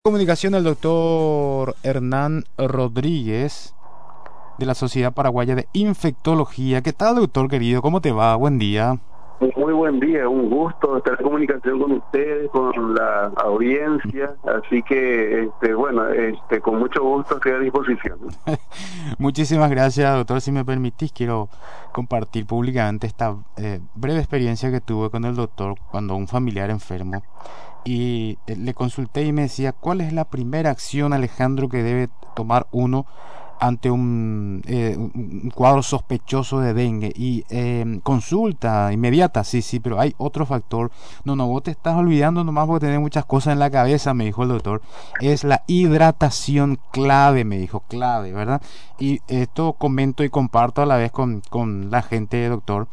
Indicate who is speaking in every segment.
Speaker 1: Comunicación al doctor Hernán Rodríguez de la Sociedad Paraguaya de Infectología. ¿Qué tal, doctor querido? ¿Cómo te va? Buen día.
Speaker 2: Muy buen día, un gusto estar en comunicación con ustedes, con la audiencia, así que, con mucho gusto estoy a disposición.
Speaker 1: Muchísimas gracias, doctor. Si me permitís, quiero compartir públicamente esta breve experiencia que tuve con el doctor cuando un familiar enfermo. Y le consulté y me decía, ¿cuál es la primera acción, Alejandro, que debe tomar uno ante un cuadro sospechoso de dengue? Y consulta inmediata, sí, pero hay otro factor. No, vos te estás olvidando nomás porque tenés muchas cosas en la cabeza, me dijo el doctor. Es la hidratación clave, me dijo, clave, ¿verdad? Y esto comento y comparto a la vez con la gente, doctor.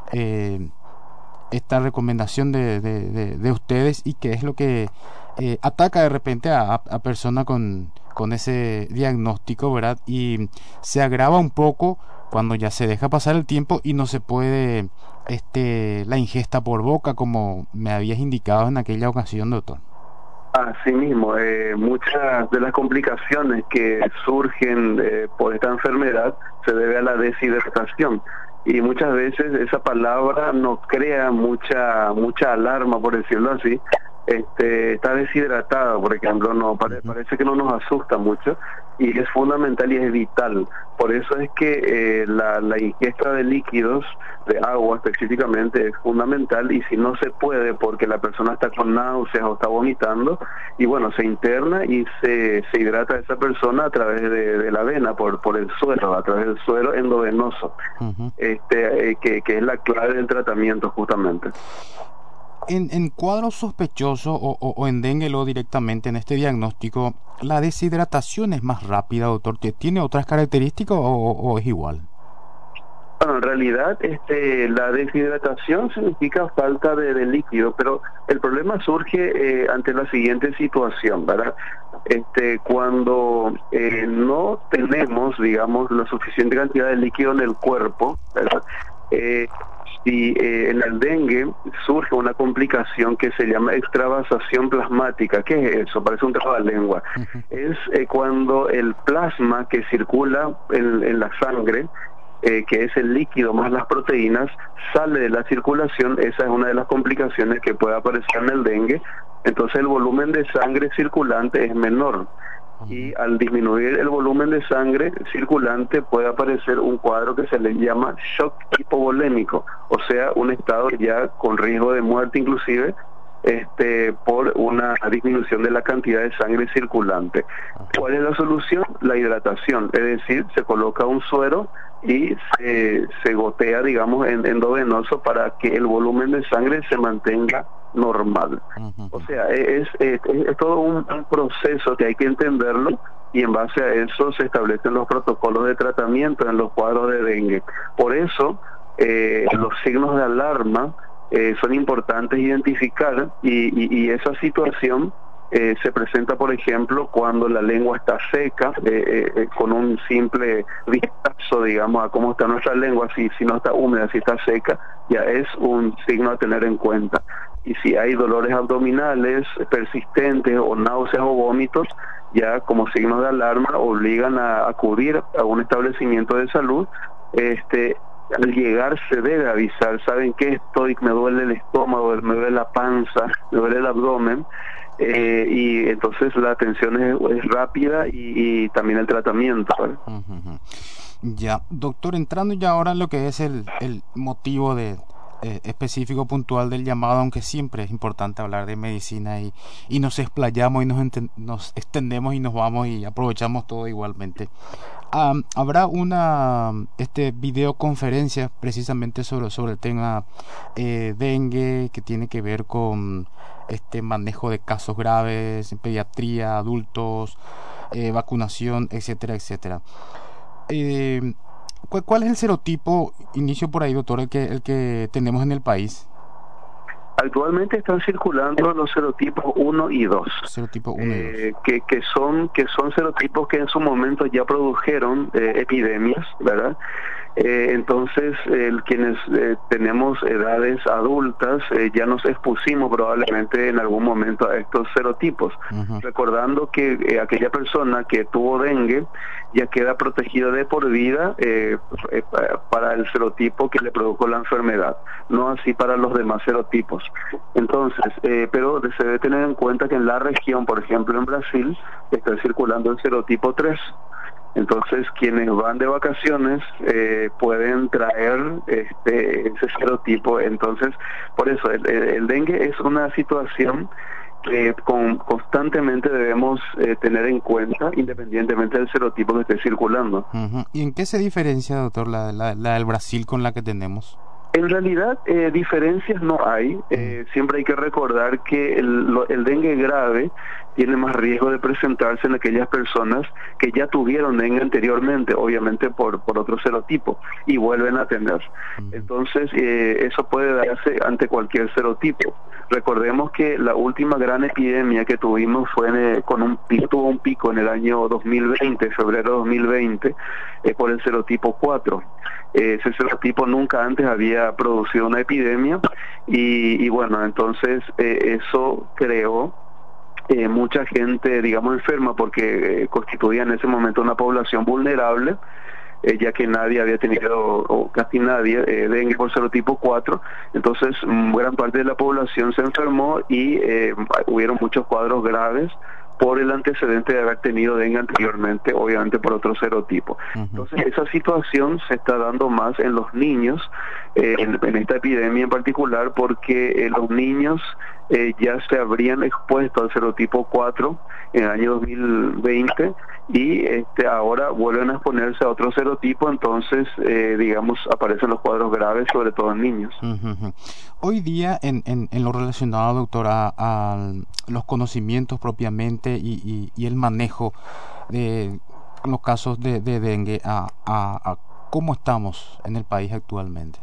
Speaker 1: Esta recomendación de ustedes, y que es lo que ataca de repente a personas con ese diagnóstico, ¿verdad? Y se agrava un poco cuando ya se deja pasar el tiempo y no se puede la ingesta por boca, como me habías indicado en aquella ocasión, doctor.
Speaker 2: Así mismo, muchas de las complicaciones que surgen por esta enfermedad se debe a la deshidratación. Y muchas veces esa palabra nos crea mucha alarma, por decirlo así. Está deshidratado, por ejemplo, parece que no nos asusta mucho, y es fundamental y es vital. Por eso es que la ingesta de líquidos, de agua específicamente, es fundamental, y si no se puede porque la persona está con náuseas o está vomitando, y bueno, se interna y se hidrata a esa persona a través de la vena, por el suero, a través del suero endovenoso, que es la clave del tratamiento justamente.
Speaker 1: En cuadros sospechosos o en dengue directamente en este diagnóstico, ¿la deshidratación es más rápida, doctor? ¿Tiene otras características o es igual?
Speaker 2: Bueno, en realidad la deshidratación significa falta de líquido, pero el problema surge ante la siguiente situación, ¿verdad? Cuando no tenemos, digamos, la suficiente cantidad de líquido en el cuerpo, ¿verdad? Si en el dengue surge una complicación que se llama extravasación plasmática. ¿Qué es eso? Parece un trago de lengua. Es cuando el plasma que circula en la sangre, que es el líquido más las proteínas, sale de la circulación. Esa es una de las complicaciones que puede aparecer en el dengue. Entonces el volumen de sangre circulante es menor, y al disminuir el volumen de sangre circulante puede aparecer un cuadro que se le llama shock hipovolémico, o sea, un estado ya con riesgo de muerte inclusive, por una disminución de la cantidad de sangre circulante. ¿Cuál es la solución? La hidratación, es decir, se coloca un suero y se gotea, digamos, endovenoso para que el volumen de sangre se mantenga normal. O sea, es todo un proceso que hay que entenderlo, y en base a eso se establecen los protocolos de tratamiento en los cuadros de dengue. Por eso, los signos de alarma son importantes identificar, y esa situación se presenta, por ejemplo, cuando la lengua está seca, con un simple vistazo, digamos, a cómo está nuestra lengua. Si no está húmeda, si está seca, ya es un signo a tener en cuenta. Y si hay dolores abdominales persistentes o náuseas o vómitos, ya como signos de alarma obligan a acudir a un establecimiento de salud. Al llegar se debe avisar: ¿saben qué? Me duele el estómago, me duele la panza, me duele el abdomen. Y entonces la atención es rápida, y también el tratamiento, ¿vale?
Speaker 1: Ya, doctor, entrando ya ahora en lo que es el motivo específico, puntual del llamado, aunque siempre es importante hablar de medicina, y nos explayamos y nos extendemos y nos vamos y aprovechamos todo igualmente. Habrá una videoconferencia precisamente sobre el tema dengue, que tiene que ver con manejo de casos graves en pediatría, adultos, vacunación, etcétera, etcétera. ¿Cuál es el serotipo? Inicio por ahí, doctor, el que tenemos en el país.
Speaker 2: Actualmente están circulando los serotipos 1 y 2,
Speaker 1: Serotipo 1 y 2.
Speaker 2: Que son serotipos que en su momento ya produjeron epidemias, ¿verdad? Entonces, quienes tenemos edades adultas, ya nos expusimos probablemente en algún momento a estos serotipos, recordando que aquella persona que tuvo dengue ya queda protegida de por vida para el serotipo que le produjo la enfermedad, no así para los demás serotipos. Entonces, pero se debe tener en cuenta que en la región, por ejemplo en Brasil, está circulando el serotipo 3. Entonces, quienes van de vacaciones pueden traer ese serotipo. Entonces, por eso, el dengue es una situación que constantemente debemos tener en cuenta, independientemente del serotipo que esté circulando.
Speaker 1: ¿Y en qué se diferencia, doctor, la del Brasil con la que tenemos?
Speaker 2: En realidad, diferencias no hay. Siempre hay que recordar que el dengue grave tiene más riesgo de presentarse en aquellas personas que ya tuvieron dengue anteriormente, obviamente por otro serotipo, y vuelven a tener. Entonces, eso puede darse ante cualquier serotipo. Recordemos que la última gran epidemia que tuvimos fue tuvo un pico en el año 2020, febrero de 2020, por el serotipo 4. Ese serotipo nunca antes había producido una epidemia y bueno, entonces eso creó mucha gente, digamos, enferma porque constituía en ese momento una población vulnerable, ya que nadie había tenido, o casi nadie, dengue por serotipo 4, entonces gran parte de la población se enfermó y hubieron muchos cuadros graves por el antecedente de haber tenido dengue anteriormente, obviamente por otro serotipo. Entonces esa situación se está dando más en los niños, en esta epidemia en particular, porque los niños ya se habrían expuesto al serotipo 4 en el año 2020 y ahora vuelven a exponerse a otro serotipo, entonces digamos aparecen los cuadros graves, sobre todo en niños.
Speaker 1: Hoy día en lo relacionado, doctora, a los conocimientos propiamente y el manejo de los casos de dengue, a cómo estamos en el país actualmente.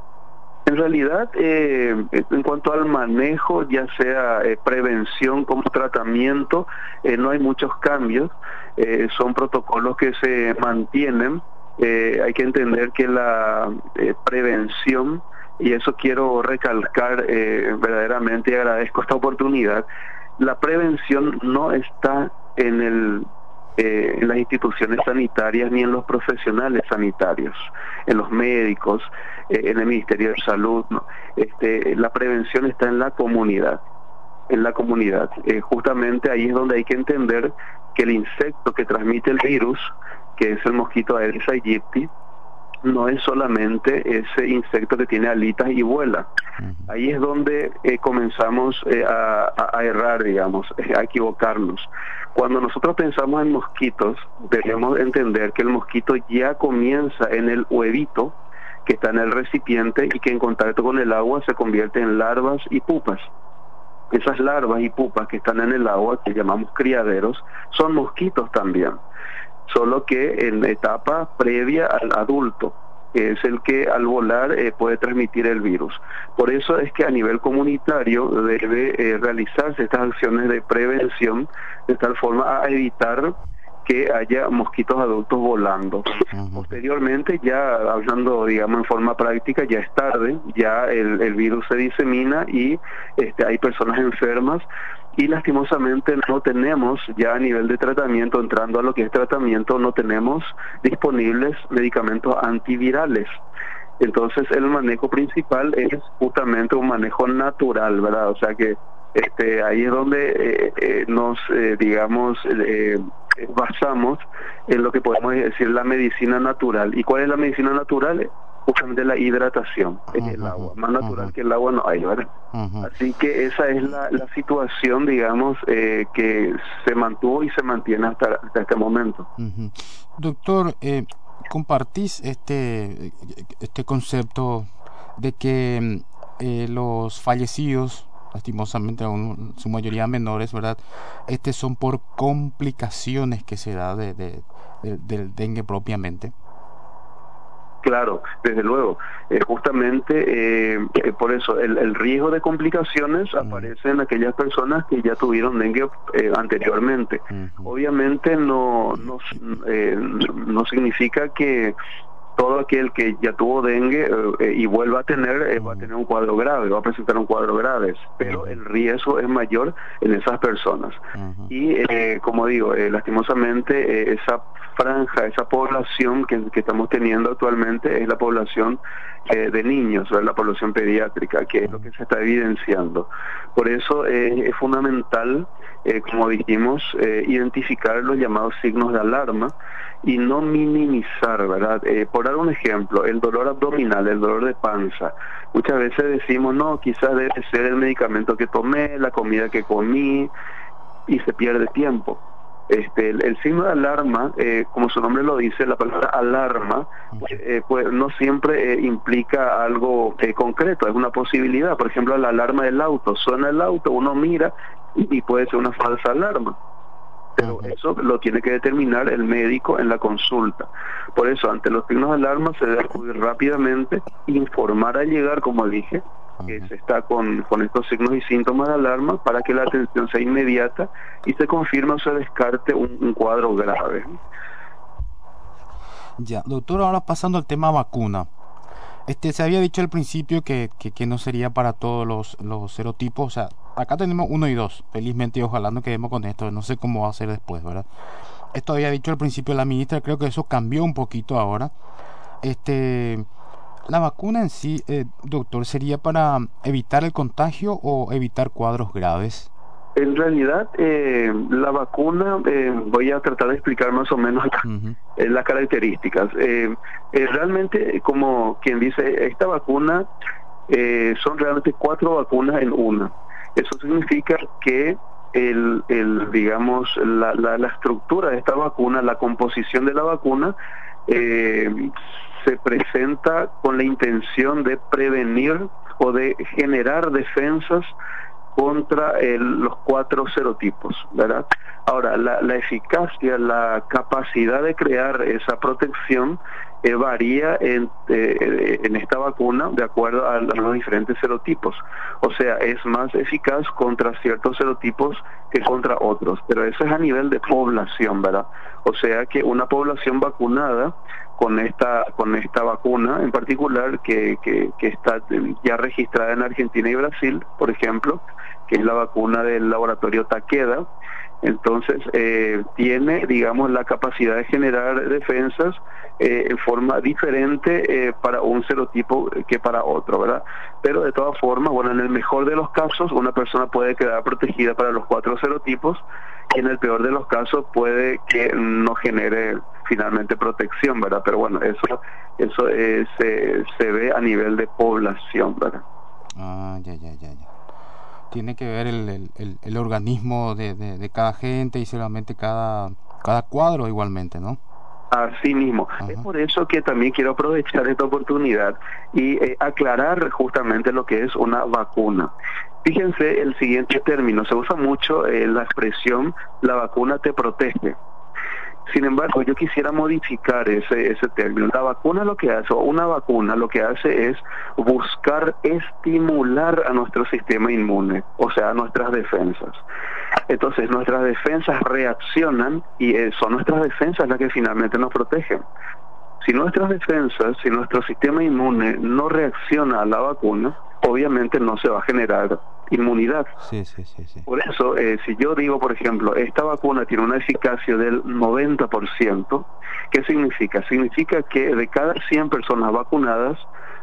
Speaker 2: En realidad, en cuanto al manejo, ya sea prevención como tratamiento, no hay muchos cambios, son protocolos que se mantienen. Hay que entender que la prevención, y eso quiero recalcar verdaderamente, y agradezco esta oportunidad, la prevención no está en las instituciones sanitarias ni en los profesionales sanitarios, en los médicos, en el Ministerio de Salud, ¿no? La prevención está en la comunidad, justamente ahí es donde hay que entender que el insecto que transmite el virus, que es el mosquito Aedes aegypti, no es solamente ese insecto que tiene alitas y vuela. Ahí es donde comenzamos a errar, digamos, a equivocarnos. Cuando nosotros pensamos en mosquitos, debemos entender que el mosquito ya comienza en el huevito que está en el recipiente y que en contacto con el agua se convierte en larvas y pupas. Esas larvas y pupas que están en el agua, que llamamos criaderos, son mosquitos también, solo que en etapa previa al adulto, que es el que al volar puede transmitir el virus. Por eso es que a nivel comunitario debe realizarse estas acciones de prevención de tal forma a evitar que haya mosquitos adultos volando. Posteriormente, ya hablando, digamos, en forma práctica, ya es tarde, ya el virus se disemina y hay personas enfermas, y lastimosamente no tenemos ya a nivel de tratamiento, entrando a lo que es tratamiento, no tenemos disponibles medicamentos antivirales. Entonces el manejo principal es justamente un manejo natural, ¿verdad? O sea que ahí es donde nos, digamos, basamos en lo que podemos decir la medicina natural. ¿Y cuál es la medicina natural? Justamente la hidratación en el agua. Más natural que el agua no hay, ¿verdad? Así que esa es la situación, digamos, que se mantuvo y se mantiene hasta este momento.
Speaker 1: Doctor, ¿compartís este concepto de que los fallecidos, lastimosamente aún su mayoría menores, ¿verdad?, son por complicaciones que se da del dengue propiamente?
Speaker 2: Claro, desde luego. Justamente por eso el riesgo de complicaciones aparece en aquellas personas que ya tuvieron dengue anteriormente. Obviamente no significa que todo aquel que ya tuvo dengue y vuelva a tener, va a tener un cuadro grave, va a presentar un cuadro grave, pero el riesgo es mayor en esas personas. Y como digo, lastimosamente esa franja, esa población que estamos teniendo actualmente es la población de niños, o la población pediátrica, que es lo que se está evidenciando. Por eso es fundamental, como dijimos, identificar los llamados signos de alarma y no minimizar, ¿verdad? Por dar un ejemplo, el dolor abdominal, el dolor de panza. Muchas veces decimos, no, quizás debe ser el medicamento que tomé, la comida que comí, y se pierde tiempo. El signo de alarma, como su nombre lo dice, la palabra alarma, pues no siempre implica algo concreto, es una posibilidad. Por ejemplo, la alarma del auto, suena el auto, uno mira y puede ser una falsa alarma. Pero eso lo tiene que determinar el médico en la consulta. Por eso, ante los signos de alarma se debe acudir rápidamente, informar al llegar, como dije, que se está con estos signos y síntomas de alarma para que la atención sea inmediata y se confirme o se descarte un cuadro grave.
Speaker 1: Ya, doctor, ahora pasando al tema vacuna. Se había dicho al principio que no sería para todos los serotipos. O sea, acá tenemos 1 y 2. Felizmente, y ojalá no quedemos con esto. No sé cómo va a ser después, ¿verdad? Esto había dicho al principio la ministra. Creo que eso cambió un poquito ahora. La vacuna en sí, doctor, ¿sería para evitar el contagio o evitar cuadros graves?
Speaker 2: En realidad, la vacuna, voy a tratar de explicar más o menos las características. Realmente, como quien dice, esta vacuna son realmente 4 vacunas en una. Eso significa que digamos, la estructura de esta vacuna, la composición de la vacuna, se presenta con la intención de prevenir o de generar defensas contra los 4 serotipos, ¿verdad? Ahora, la eficacia, la capacidad de crear esa protección varía en esta vacuna de acuerdo a los diferentes serotipos. O sea, es más eficaz contra ciertos serotipos que contra otros, pero eso es a nivel de población, ¿verdad? O sea que una población vacunada con esta vacuna en particular que está ya registrada en Argentina y Brasil, por ejemplo, que es la vacuna del laboratorio Takeda, entonces tiene, digamos, la capacidad de generar defensas en forma diferente para un serotipo que para otro, ¿verdad? Pero de todas formas, bueno, en el mejor de los casos, una persona puede quedar protegida para los 4 serotipos, y en el peor de los casos puede que no genere finalmente protección, ¿verdad? Pero bueno, eso se ve a nivel de población, ¿verdad?
Speaker 1: Ya. Tiene que ver el organismo de cada gente y solamente cada cuadro igualmente, ¿no?
Speaker 2: Así mismo. Ajá. Es por eso que también quiero aprovechar esta oportunidad y aclarar justamente lo que es una vacuna. Fíjense el siguiente término, se usa mucho la expresión la vacuna te protege. Sin embargo, yo quisiera modificar ese término. La vacuna lo que hace, o una vacuna lo que hace es buscar estimular a nuestro sistema inmune, o sea, a nuestras defensas. Entonces, nuestras defensas reaccionan y son nuestras defensas las que finalmente nos protegen. Si nuestras defensas, si nuestro sistema inmune no reacciona a la vacuna, obviamente no se va a generar inmunidad.
Speaker 1: Sí.
Speaker 2: Por eso, si yo digo, por ejemplo, esta vacuna tiene una eficacia del 90%, ¿qué significa? Significa que de cada 100 personas vacunadas,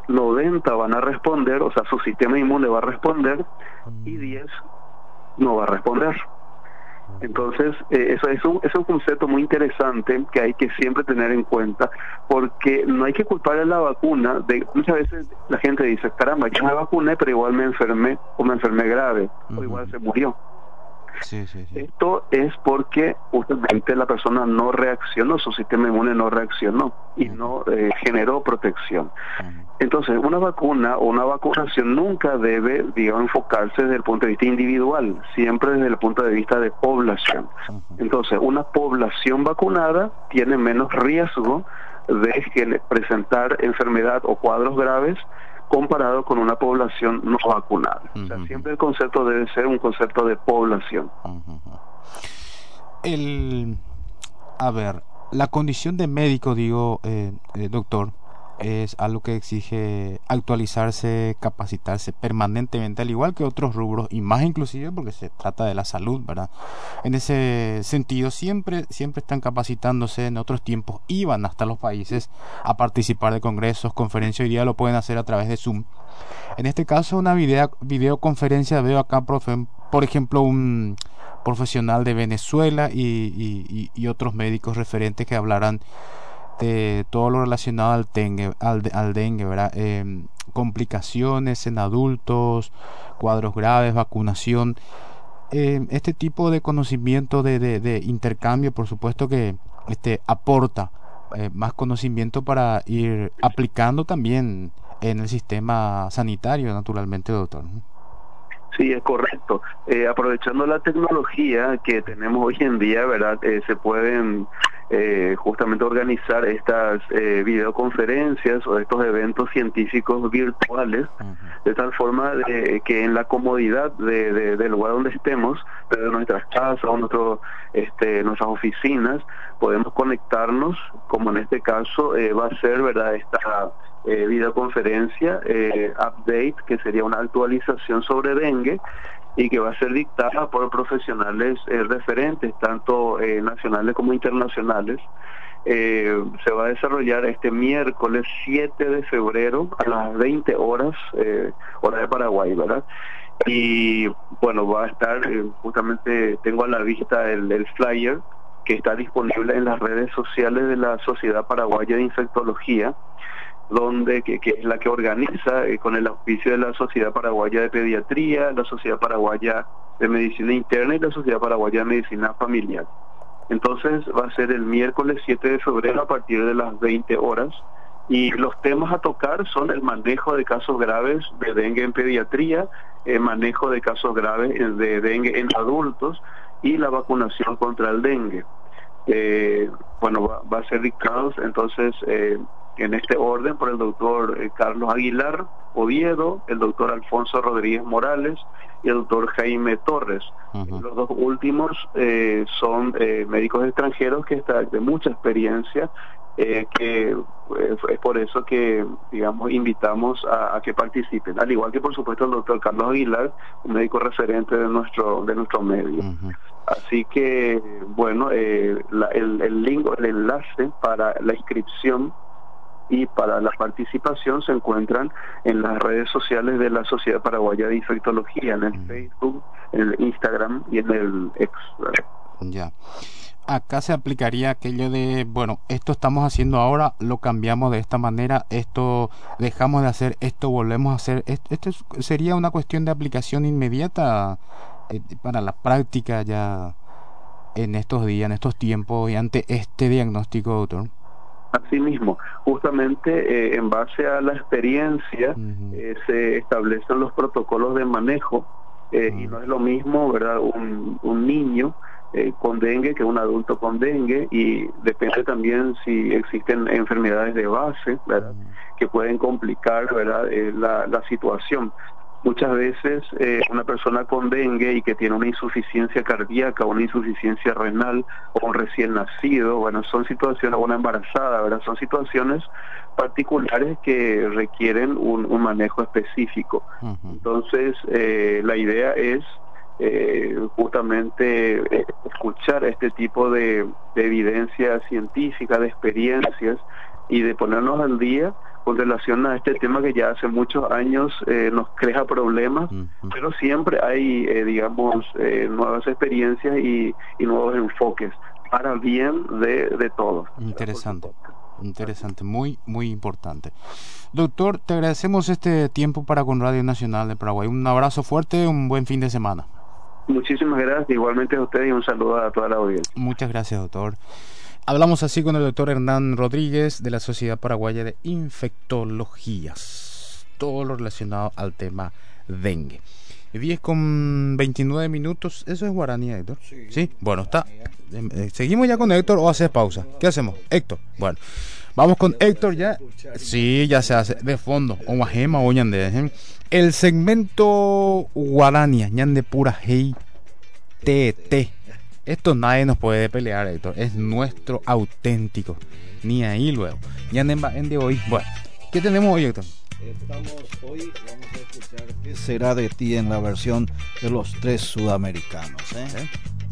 Speaker 2: 90 van a responder, o sea, su sistema inmune va a responder, y 10 no va a responder. Entonces, eso es un concepto muy interesante que hay que siempre tener en cuenta, porque no hay que culpar a la vacuna. Muchas veces la gente dice, caramba, yo me vacuné, pero igual me enfermé, o me enfermé grave, o igual se murió.
Speaker 1: Sí.
Speaker 2: Esto es porque justamente la persona no reaccionó, su sistema inmune no reaccionó y no generó protección. Entonces, una vacuna o una vacunación nunca debe, digamos, enfocarse desde el punto de vista individual, siempre desde el punto de vista de población. Entonces, una población vacunada tiene menos riesgo de presentar enfermedad o cuadros graves comparado con una población no vacunada. O sea, siempre el concepto debe ser un concepto de población.
Speaker 1: A ver, la condición de médico, digo, doctor, es algo que exige actualizarse, capacitarse permanentemente, al igual que otros rubros, y más inclusive porque se trata de la salud, ¿verdad? En ese sentido, siempre están capacitándose. En otros tiempos iban hasta los países a participar de congresos, conferencias. Hoy día lo pueden hacer a través de Zoom. En este caso, una videoconferencia. Veo acá, por ejemplo, un profesional de Venezuela y otros médicos referentes que hablarán de todo lo relacionado al dengue, ¿verdad? Complicaciones en adultos, cuadros graves, vacunación. Este tipo de conocimiento de intercambio, por supuesto que aporta más conocimiento para ir aplicando también en el sistema sanitario, naturalmente, doctor.
Speaker 2: Sí, es correcto. Aprovechando la tecnología que tenemos hoy en día, ¿verdad? Se pueden justamente organizar estas videoconferencias o estos eventos científicos virtuales, de tal forma que en la comodidad del lugar donde estemos, de nuestras casas o nuestras oficinas, podemos conectarnos, como en este caso va a ser, ¿verdad?, esta videoconferencia update, que sería una actualización sobre dengue y que va a ser dictada por profesionales referentes, tanto nacionales como internacionales. Se va a desarrollar este miércoles 7 de febrero a las 20 horas, hora de Paraguay, ¿verdad? Y bueno, va a estar, justamente tengo a la vista el flyer que está disponible en las redes sociales de la Sociedad Paraguaya de Infectología, que es la que organiza, con el auspicio de la Sociedad Paraguaya de Pediatría, la Sociedad Paraguaya de Medicina Interna y la Sociedad Paraguaya de Medicina Familiar. Entonces va a ser el miércoles 7 de febrero a partir de las 20 horas, y los temas a tocar son el manejo de casos graves de dengue en pediatría, el manejo de casos graves de dengue en adultos y la vacunación contra el dengue. Va a ser dictados entonces en este orden por el doctor Carlos Aguilar Oviedo, el doctor Alfonso Rodríguez Morales y el doctor Jaime Torres. Los dos últimos son médicos extranjeros que están de mucha experiencia, que es por eso que, digamos, invitamos a que participen, al igual que por supuesto el doctor Carlos Aguilar, un médico referente de nuestro medio. Así que bueno, el link, el enlace para la inscripción y para la participación se encuentran en las redes sociales de la Sociedad Paraguaya de Infectología, en el Facebook, en el Instagram y en el X, ¿verdad?
Speaker 1: Ya. Acá se aplicaría aquello de, bueno, esto estamos haciendo ahora, lo cambiamos de esta manera, esto dejamos de hacer, esto volvemos a hacer. Esto sería una cuestión de aplicación inmediata para la práctica ya en estos días, en estos tiempos y ante este diagnóstico, doctor.
Speaker 2: Asimismo, justamente en base a la experiencia se establecen los protocolos de manejo, y no es lo mismo, ¿verdad?, un niño con dengue que un adulto con dengue, y depende también si existen enfermedades de base, ¿verdad?, que pueden complicar, ¿verdad?, la situación. Muchas veces una persona con dengue y que tiene una insuficiencia cardíaca, una insuficiencia renal o un recién nacido, bueno, son situaciones, o una embarazada, ¿verdad?, son situaciones particulares que requieren un manejo específico. Entonces, la idea es justamente escuchar este tipo de evidencia científica, de experiencias, y de ponernos al día con relación a este tema que ya hace muchos años nos crea problemas, pero siempre hay, digamos, nuevas experiencias y nuevos enfoques para bien de todos.
Speaker 1: Interesante, muy importante. Doctor, te agradecemos este tiempo para con Radio Nacional de Paraguay. Un abrazo fuerte, un buen fin de semana.
Speaker 2: Muchísimas gracias, igualmente a ustedes, y un saludo a toda la audiencia.
Speaker 1: Muchas gracias, doctor. Hablamos así con el doctor Hernán Rodríguez de la Sociedad Paraguaya de Infectologías, todo lo relacionado al tema dengue. 10:29, eso es guaraní, Héctor. Sí, bueno, está. ¿Seguimos ya con Héctor o haces pausa? ¿Qué hacemos? Héctor, bueno, vamos con Héctor ya. Sí, ya se hace de fondo, o guajema o ñande. El segmento guaraní, ñande pura hey, te. Esto nadie nos puede pelear, Héctor. Es nuestro auténtico. Ni ahí luego. Ya en de hoy. Bueno, ¿qué tenemos hoy, Héctor?
Speaker 3: Hoy vamos a escuchar ¿Qué será de ti? En la versión de los Tres Sudamericanos, ¿eh?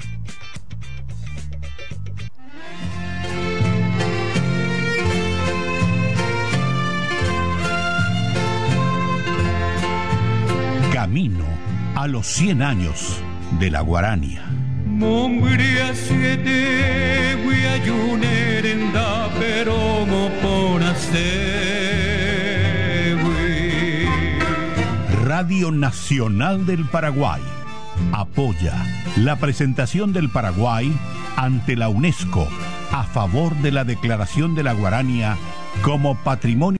Speaker 4: Camino a los 100 años de la Guarania.
Speaker 5: Mombria siete guiayunerenda pero mo por
Speaker 4: Radio Nacional del Paraguay apoya la presentación del Paraguay ante la UNESCO a favor de la declaración de la Guarania como patrimonio